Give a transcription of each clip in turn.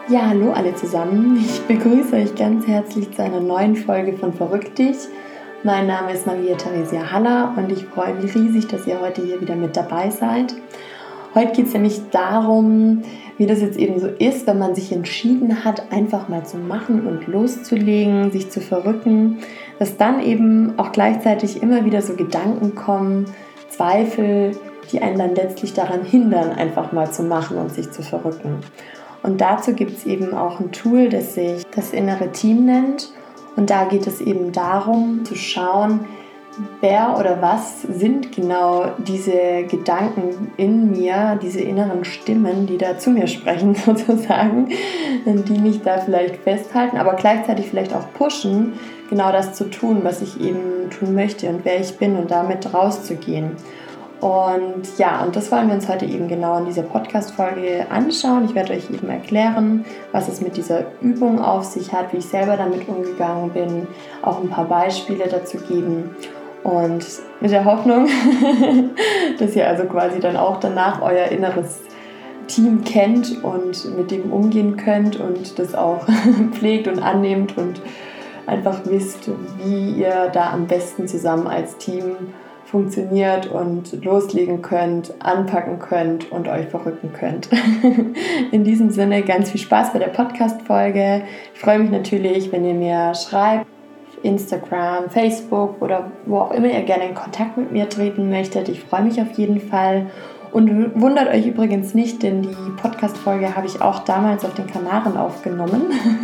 Ja, hallo alle zusammen. Ich begrüße euch ganz herzlich zu einer neuen Folge von Verrückt dich. Mein Name ist Maria Theresia Haller und ich freue mich riesig, dass ihr heute hier wieder mit dabei seid. Heute geht es nämlich darum, wie das jetzt eben so ist, wenn man sich entschieden hat, einfach mal zu machen und loszulegen, sich zu verrücken, dass dann eben auch gleichzeitig immer wieder so Gedanken kommen, Zweifel, die einen dann letztlich daran hindern, einfach mal zu machen und sich zu verrücken. Und dazu gibt es eben auch ein Tool, das sich das innere Team nennt. Und da geht es eben darum, zu schauen, wer oder was sind genau diese Gedanken in mir, diese inneren Stimmen, die da zu mir sprechen sozusagen, die mich da vielleicht festhalten, aber gleichzeitig vielleicht auch pushen, genau das zu tun, was ich eben tun möchte und wer ich bin und damit rauszugehen. Und ja, und das wollen wir uns heute eben genau in dieser Podcast-Folge anschauen. Ich werde euch eben erklären, was es mit dieser Übung auf sich hat, wie ich selber damit umgegangen bin, auch ein paar Beispiele dazu geben und mit der Hoffnung, dass ihr also quasi dann auch danach euer inneres Team kennt und mit dem umgehen könnt und das auch pflegt und annehmt und einfach wisst, wie ihr da am besten zusammen als Team funktioniert und loslegen könnt, anpacken könnt und euch verrücken könnt. In diesem Sinne ganz viel Spaß bei der Podcast-Folge. Ich freue mich natürlich, wenn ihr mir schreibt, auf Instagram, Facebook oder wo auch immer ihr gerne in Kontakt mit mir treten möchtet. Ich freue mich auf jeden Fall. Und wundert euch übrigens nicht, denn die Podcast-Folge habe ich auch damals auf den Kanaren aufgenommen.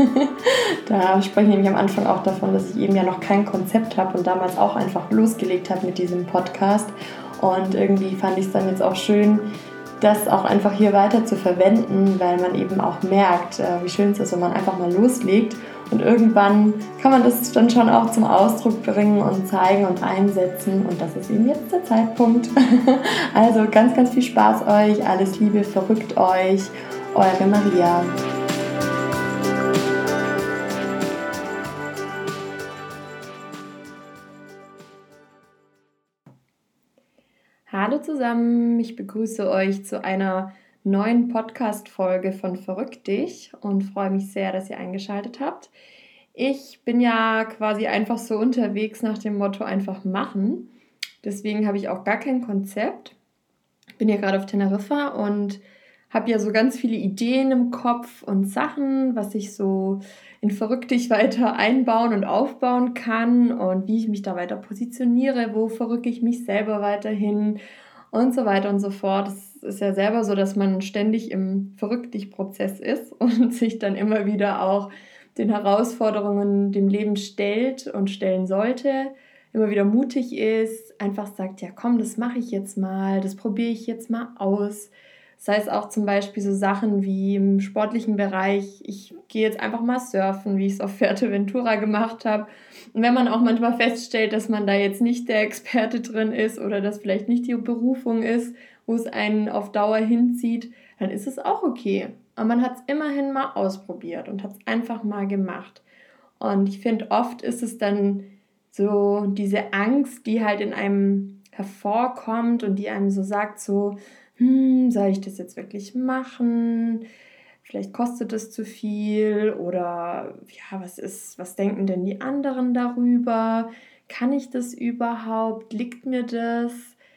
Da spreche ich nämlich am Anfang auch davon, dass ich eben ja noch kein Konzept habe und damals auch einfach losgelegt habe mit diesem Podcast. Und irgendwie fand ich es dann jetzt auch schön, das auch einfach hier weiter zu verwenden, weil man eben auch merkt, wie schön es ist, wenn man einfach mal loslegt. Und irgendwann kann man das dann schon auch zum Ausdruck bringen und zeigen und einsetzen. Und das ist eben jetzt der Zeitpunkt. Also ganz, ganz viel Spaß euch. Alles Liebe, verrückt euch. Eure Maria. Hallo zusammen. Ich begrüße euch zu einer neuen Podcast-Folge von Verrückt dich und freue mich sehr, dass ihr eingeschaltet habt. Ich bin ja quasi einfach so unterwegs nach dem Motto einfach machen. Deswegen habe ich auch gar kein Konzept. Ich bin ja gerade auf Teneriffa und habe ja so ganz viele Ideen im Kopf und Sachen, was ich so in Verrückt dich weiter einbauen und aufbauen kann und wie ich mich da weiter positioniere, wo verrücke ich mich selber weiterhin und so weiter und so fort. Es ist ja selber so, dass man ständig im Verrückt dich-Prozess ist und sich dann immer wieder auch den Herausforderungen dem Leben stellt und stellen sollte, immer wieder mutig ist, einfach sagt, ja komm, das mache ich jetzt mal, das probiere ich jetzt mal aus. Sei es auch zum Beispiel so Sachen wie im sportlichen Bereich, ich gehe jetzt einfach mal surfen, wie ich es auf Fuerteventura gemacht habe. Und wenn man auch manchmal feststellt, dass man da jetzt nicht der Experte drin ist oder dass vielleicht nicht die Berufung ist, wo es einen auf Dauer hinzieht, dann ist es auch okay. Aber man hat es immerhin mal ausprobiert und hat es einfach mal gemacht. Und ich finde, oft ist es dann so diese Angst, die halt in einem hervorkommt und die einem so sagt, so, soll ich das jetzt wirklich machen? Vielleicht kostet es zu viel oder ja, was denken denn die anderen darüber? Kann ich das überhaupt? Liegt mir das?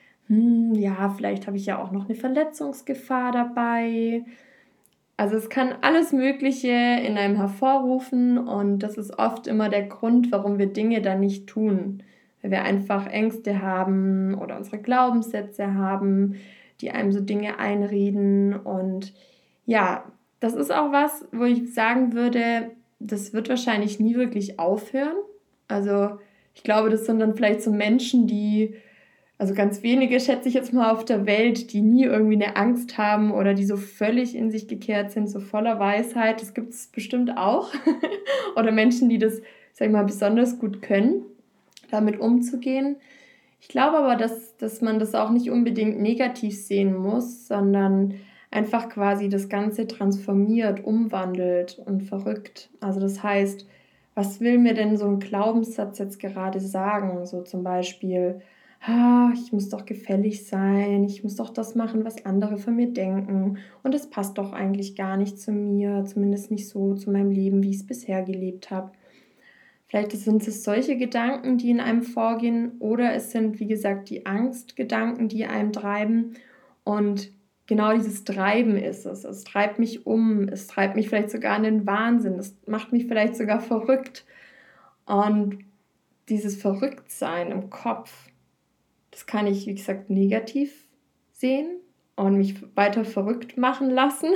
Ja, vielleicht habe ich ja auch noch eine Verletzungsgefahr dabei. Also es kann alles Mögliche in einem hervorrufen und das ist oft immer der Grund, warum wir Dinge dann nicht tun. Weil wir einfach Ängste haben oder unsere Glaubenssätze haben, die einem so Dinge einreden. Und ja, das ist auch was, wo ich sagen würde, das wird wahrscheinlich nie wirklich aufhören. Also ich glaube, das sind dann vielleicht so Menschen, also ganz wenige schätze ich jetzt mal auf der Welt, die nie irgendwie eine Angst haben oder die so völlig in sich gekehrt sind, so voller Weisheit. Das gibt es bestimmt auch. Oder Menschen, die das, sag ich mal, besonders gut können, damit umzugehen. Ich glaube aber, dass man das auch nicht unbedingt negativ sehen muss, sondern einfach quasi das Ganze transformiert, umwandelt und verrückt. Also das heißt, was will mir denn so ein Glaubenssatz jetzt gerade sagen? So zum Beispiel, ich muss doch gefällig sein, ich muss doch das machen, was andere von mir denken und es passt doch eigentlich gar nicht zu mir, zumindest nicht so zu meinem Leben, wie ich es bisher gelebt habe. Vielleicht sind es solche Gedanken, die in einem vorgehen, oder es sind, wie gesagt, die Angstgedanken, die einem treiben. Und genau dieses Treiben ist es. Es treibt mich um, es treibt mich vielleicht sogar in den Wahnsinn, es macht mich vielleicht sogar verrückt. Und dieses Verrücktsein im Kopf, das kann ich, wie gesagt, negativ sehen und mich weiter verrückt machen lassen,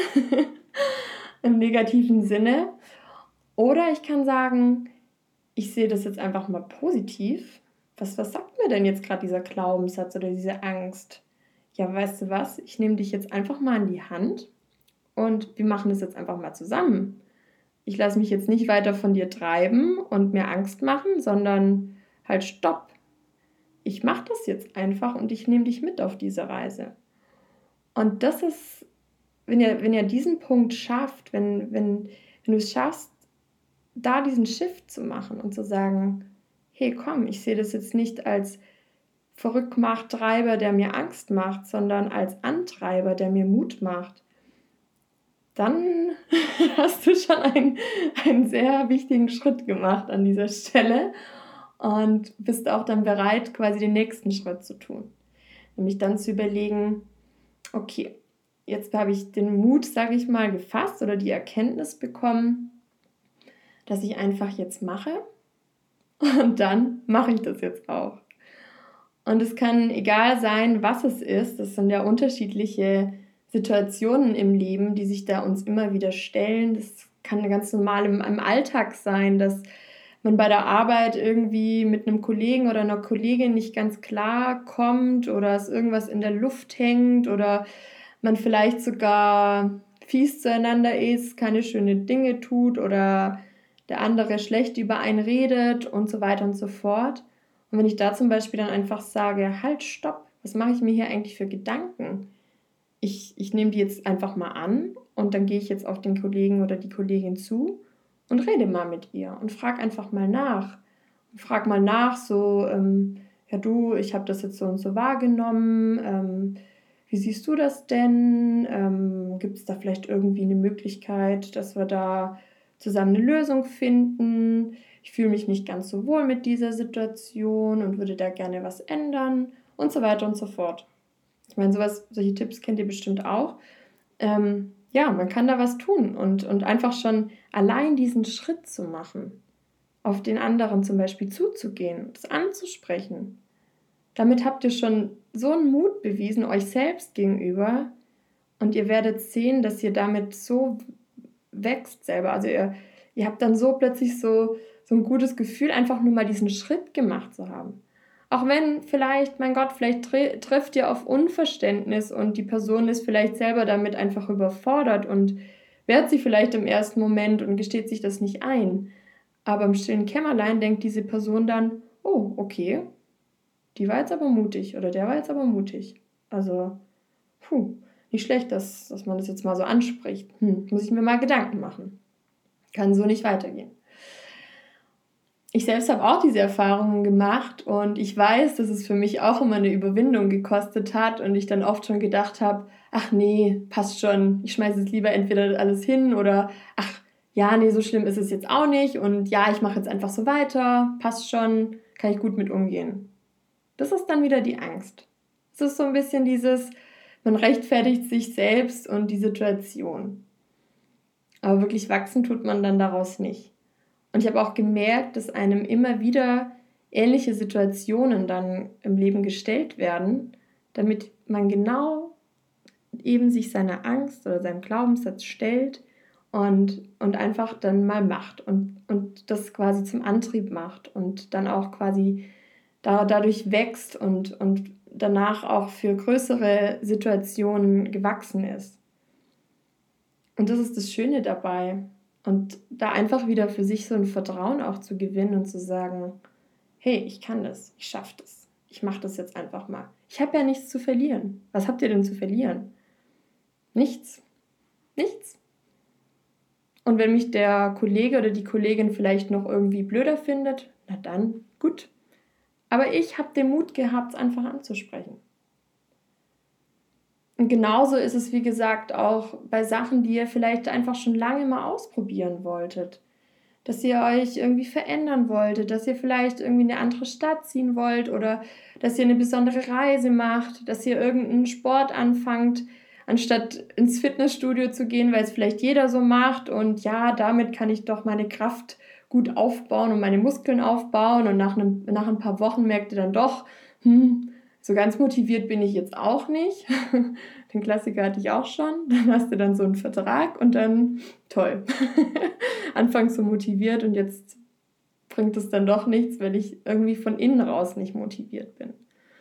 im negativen Sinne. Oder ich kann sagen, ich sehe das jetzt einfach mal positiv. Was sagt mir denn jetzt gerade dieser Glaubenssatz oder diese Angst? Ja, weißt du was? Ich nehme dich jetzt einfach mal in die Hand und wir machen das jetzt einfach mal zusammen. Ich lasse mich jetzt nicht weiter von dir treiben und mir Angst machen, sondern halt stopp. Ich mache das jetzt einfach und ich nehme dich mit auf diese Reise. Und das ist, wenn ihr diesen Punkt schafft, wenn du es schaffst, da diesen Shift zu machen und zu sagen, hey komm, ich sehe das jetzt nicht als Verrücktmacht-Treiber, der mir Angst macht, sondern als Antreiber, der mir Mut macht, dann hast du schon einen sehr wichtigen Schritt gemacht an dieser Stelle und bist auch dann bereit, quasi den nächsten Schritt zu tun. Nämlich dann zu überlegen, okay, jetzt habe ich den Mut, sage ich mal, gefasst oder die Erkenntnis bekommen, dass ich einfach jetzt mache und dann mache ich das jetzt auch. Und es kann egal sein, was es ist, das sind ja unterschiedliche Situationen im Leben, die sich da uns immer wieder stellen. Das kann ganz normal im Alltag sein, dass man bei der Arbeit irgendwie mit einem Kollegen oder einer Kollegin nicht ganz klar kommt oder es irgendwas in der Luft hängt oder man vielleicht sogar fies zueinander ist, keine schönen Dinge tut oder der andere schlecht über einen redet und so weiter und so fort. Und wenn ich da zum Beispiel dann einfach sage, halt, stopp, was mache ich mir hier eigentlich für Gedanken? Ich nehme die jetzt einfach mal an und dann gehe ich jetzt auf den Kollegen oder die Kollegin zu und rede mal mit ihr und frage einfach mal nach. Frag mal nach, so, ja du, ich habe das jetzt so und so wahrgenommen, wie siehst du das denn? Gibt es da vielleicht irgendwie eine Möglichkeit, dass wir da zusammen eine Lösung finden? Ich fühle mich nicht ganz so wohl mit dieser Situation und würde da gerne was ändern und so weiter und so fort. Ich meine, solche Tipps kennt ihr bestimmt auch. Ja, man kann da was tun und einfach schon allein diesen Schritt zu machen, auf den anderen zum Beispiel zuzugehen, das anzusprechen. Damit habt ihr schon so einen Mut bewiesen euch selbst gegenüber und ihr werdet sehen, dass ihr damit so wächst selber. Also ihr habt dann so plötzlich so ein gutes Gefühl, einfach nur mal diesen Schritt gemacht zu haben. Auch wenn vielleicht, mein Gott, vielleicht trifft ihr auf Unverständnis und die Person ist vielleicht selber damit einfach überfordert und wehrt sich vielleicht im ersten Moment und gesteht sich das nicht ein. Aber im stillen Kämmerlein denkt diese Person dann, oh, okay, die war jetzt aber mutig oder der war jetzt aber mutig. Also, nicht schlecht, dass man das jetzt mal so anspricht. Muss ich mir mal Gedanken machen. Kann so nicht weitergehen. Ich selbst habe auch diese Erfahrungen gemacht und ich weiß, dass es für mich auch immer eine Überwindung gekostet hat und ich dann oft schon gedacht habe, ach nee, passt schon, ich schmeiße es lieber entweder alles hin oder ach ja, nee, so schlimm ist es jetzt auch nicht und ja, ich mache jetzt einfach so weiter, passt schon, kann ich gut mit umgehen. Das ist dann wieder die Angst. Es ist so ein bisschen dieses, man rechtfertigt sich selbst und die Situation. Aber wirklich wachsen tut man dann daraus nicht. Und ich habe auch gemerkt, dass einem immer wieder ähnliche Situationen dann im Leben gestellt werden, damit man genau eben sich seiner Angst oder seinem Glaubenssatz stellt und einfach dann mal macht und das quasi zum Antrieb macht und dann auch quasi dadurch wächst und danach auch für größere Situationen gewachsen ist. Und das ist das Schöne dabei. Und da einfach wieder für sich so ein Vertrauen auch zu gewinnen und zu sagen, hey, ich kann das, ich schaffe das, ich mache das jetzt einfach mal. Ich habe ja nichts zu verlieren. Was habt ihr denn zu verlieren? Nichts. Nichts. Und wenn mich der Kollege oder die Kollegin vielleicht noch irgendwie blöder findet, na dann, gut. Aber ich habe den Mut gehabt, es einfach anzusprechen. Und genauso ist es, wie gesagt, auch bei Sachen, die ihr vielleicht einfach schon lange mal ausprobieren wolltet. Dass ihr euch irgendwie verändern wolltet, dass ihr vielleicht irgendwie in eine andere Stadt ziehen wollt oder dass ihr eine besondere Reise macht, dass ihr irgendeinen Sport anfangt, anstatt ins Fitnessstudio zu gehen, weil es vielleicht jeder so macht und ja, damit kann ich doch meine Kraft gut aufbauen und meine Muskeln aufbauen und nach ein paar Wochen merkt ihr dann doch, so ganz motiviert bin ich jetzt auch nicht. Den Klassiker hatte ich auch schon. Dann hast du dann so einen Vertrag und dann, toll, anfangs so motiviert und jetzt bringt es dann doch nichts, weil ich irgendwie von innen raus nicht motiviert bin.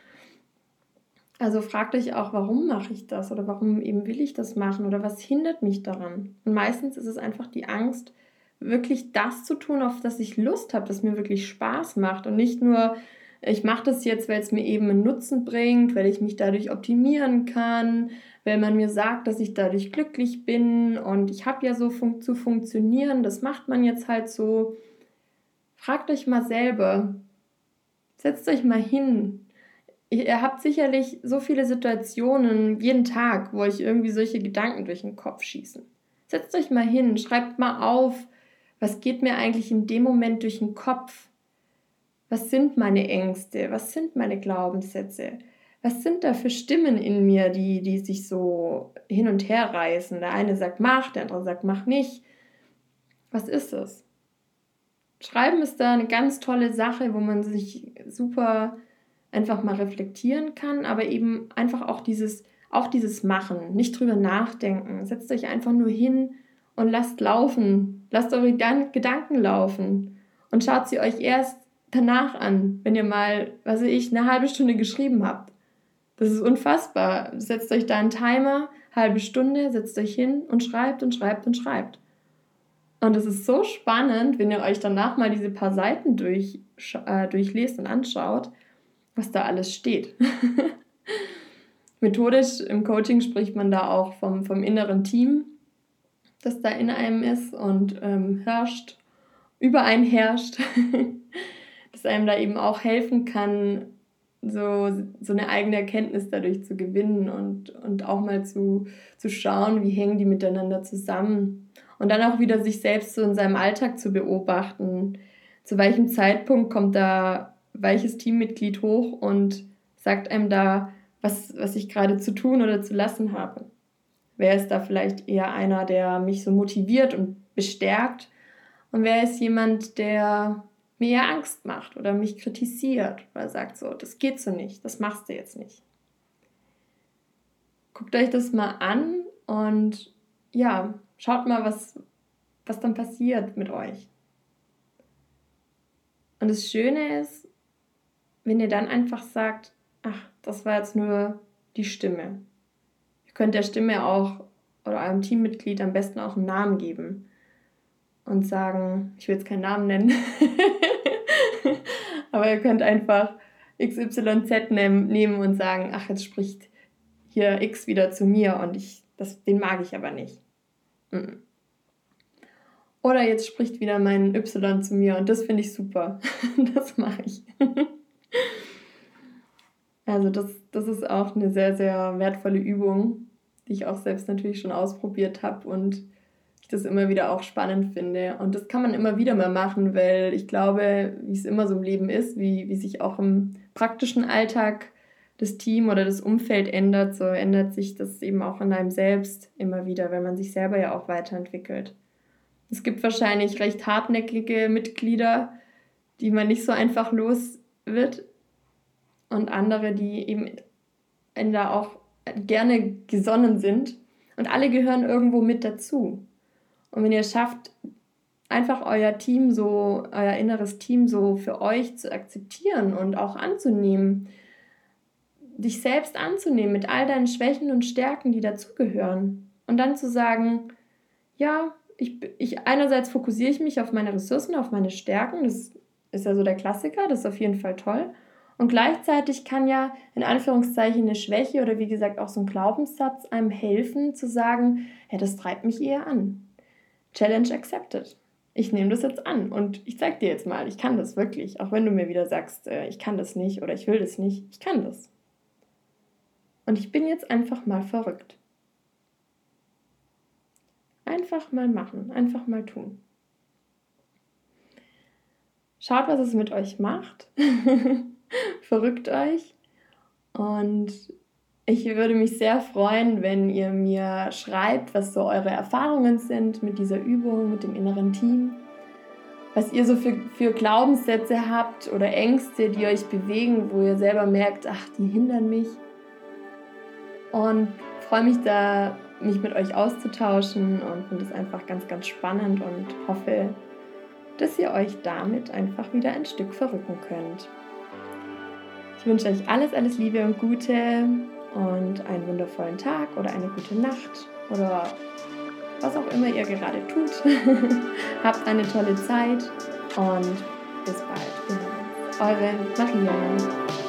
Also fragt euch auch, warum mache ich das oder warum eben will ich das machen oder was hindert mich daran? Und meistens ist es einfach die Angst, wirklich das zu tun, auf das ich Lust habe, das mir wirklich Spaß macht und nicht nur, ich mache das jetzt, weil es mir eben einen Nutzen bringt, weil ich mich dadurch optimieren kann, weil man mir sagt, dass ich dadurch glücklich bin und ich habe ja so zu funktionieren, das macht man jetzt halt so. Fragt euch mal selber, setzt euch mal hin. Ihr habt sicherlich so viele Situationen jeden Tag, wo euch irgendwie solche Gedanken durch den Kopf schießen. Setzt euch mal hin, schreibt mal auf, was geht mir eigentlich in dem Moment durch den Kopf? Was sind meine Ängste? Was sind meine Glaubenssätze? Was sind da für Stimmen in mir, die sich so hin und her reißen? Der eine sagt mach, der andere sagt mach nicht. Was ist es? Schreiben ist da eine ganz tolle Sache, wo man sich super einfach mal reflektieren kann, aber eben einfach auch dieses Machen, nicht drüber nachdenken. Setzt euch einfach nur hin und lasst laufen. Lasst eure Gedanken laufen und schaut sie euch erst danach an, wenn ihr mal, was weiß ich, eine halbe Stunde geschrieben habt. Das ist unfassbar. Setzt euch da einen Timer, halbe Stunde, setzt euch hin und schreibt und schreibt und schreibt. Und es ist so spannend, wenn ihr euch danach mal diese paar Seiten durchlest und anschaut, was da alles steht. Methodisch im Coaching spricht man da auch vom inneren Team, das da in einem ist und über einen herrscht, das einem da eben auch helfen kann, so eine eigene Erkenntnis dadurch zu gewinnen und auch mal zu schauen, wie hängen die miteinander zusammen. Und dann auch wieder sich selbst so in seinem Alltag zu beobachten. Zu welchem Zeitpunkt kommt da welches Teammitglied hoch und sagt einem da, was ich gerade zu tun oder zu lassen habe. Wer ist da vielleicht eher einer, der mich so motiviert und bestärkt? Und wer ist jemand, der mir eher Angst macht oder mich kritisiert oder sagt so, das geht so nicht, das machst du jetzt nicht. Guckt euch das mal an und ja, schaut mal, was dann passiert mit euch. Und das Schöne ist, wenn ihr dann einfach sagt, ach, das war jetzt nur die Stimme. Ihr könnt der Stimme auch oder eurem Teammitglied am besten auch einen Namen geben und sagen, ich will jetzt keinen Namen nennen, aber ihr könnt einfach XYZ nehmen und sagen, ach, jetzt spricht hier X wieder zu mir und den mag ich aber nicht. Oder jetzt spricht wieder mein Y zu mir und das finde ich super. Das mache ich. Also das ist auch eine sehr, sehr wertvolle Übung, die ich auch selbst natürlich schon ausprobiert habe und ich das immer wieder auch spannend finde. Und das kann man immer wieder mal machen, weil ich glaube, wie es immer so im Leben ist, wie sich auch im praktischen Alltag das Team oder das Umfeld ändert, so ändert sich das eben auch in einem selbst immer wieder, weil man sich selber ja auch weiterentwickelt. Es gibt wahrscheinlich recht hartnäckige Mitglieder, die man nicht so einfach los wird und andere, die eben da auch gerne gesonnen sind und alle gehören irgendwo mit dazu. Und wenn ihr schafft, einfach euer inneres Team so für euch zu akzeptieren und auch anzunehmen, dich selbst anzunehmen mit all deinen Schwächen und Stärken, die dazugehören und dann zu sagen, ja, einerseits fokussiere ich mich auf meine Ressourcen, auf meine Stärken, das ist ja so der Klassiker, das ist auf jeden Fall toll. Und gleichzeitig kann ja in Anführungszeichen eine Schwäche oder wie gesagt auch so ein Glaubenssatz einem helfen zu sagen, ja, das treibt mich eher an. Challenge accepted. ich nehme das jetzt an und ich zeig dir jetzt mal, ich kann das wirklich. Auch wenn du mir wieder sagst, ich kann das nicht oder ich will das nicht, ich kann das. Und ich bin jetzt einfach mal verrückt. Einfach mal machen, einfach mal tun. Schaut, was es mit euch macht. Verrückt euch. Und ich würde mich sehr freuen, wenn ihr mir schreibt, was so eure Erfahrungen sind mit dieser Übung, mit dem inneren Team. Was ihr so für Glaubenssätze habt oder Ängste, die euch bewegen, wo ihr selber merkt, ach, die hindern mich. Und freue mich da, mich mit euch auszutauschen und finde es einfach ganz, ganz spannend und hoffe, dass ihr euch damit einfach wieder ein Stück verrücken könnt. Ich wünsche euch alles, alles Liebe und Gute und einen wundervollen Tag oder eine gute Nacht oder was auch immer ihr gerade tut. Habt eine tolle Zeit und bis bald. Eure Maria.